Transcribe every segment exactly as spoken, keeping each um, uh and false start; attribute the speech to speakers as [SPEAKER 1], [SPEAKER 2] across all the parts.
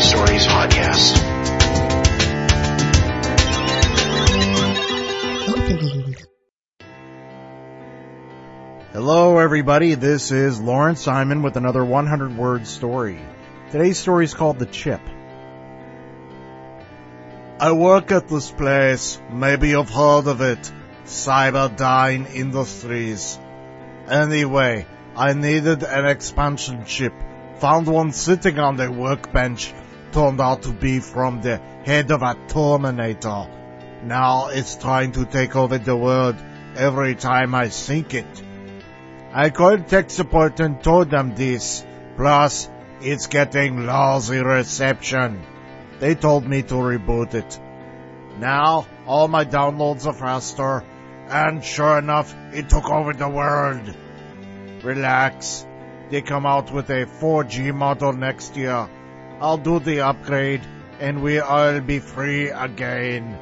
[SPEAKER 1] Stories podcast.
[SPEAKER 2] Opening.
[SPEAKER 3] Hello, everybody. This is Lawrence Simon with another one hundred word story. Today's story is called The Chip. I work at this place. Maybe you've heard of it. Cyberdyne Industries. Anyway, I needed an expansion chip. Found one sitting on the workbench. Turned out to be from the head of a Terminator. Now it's trying to take over the world every time I sync it. I called tech support and told them this. Plus, it's getting lousy reception. They told me to reboot it. Now, all my downloads are faster. And sure enough, it took over the world. Relax. They come out with a four G model next year. I'll do the upgrade, and we'll all be free again.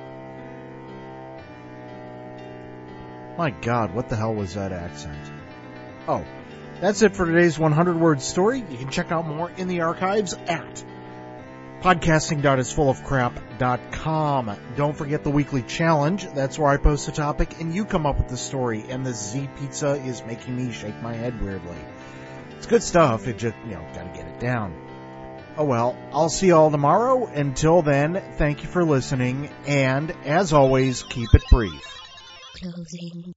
[SPEAKER 3] My God, what the hell was that accent? Oh, that's it for today's one hundred word story. You can check out more in the archives at podcasting dot is full of crap dot com. Don't forget the weekly challenge. That's where I post a topic and you come up with the story. And the Z Pizza is making me shake my head weirdly. It's good stuff. It just, you know, gotta get it down. Oh well, I'll see you all tomorrow. Until then, thank you for listening. And as always, keep it brief.
[SPEAKER 2] Closing.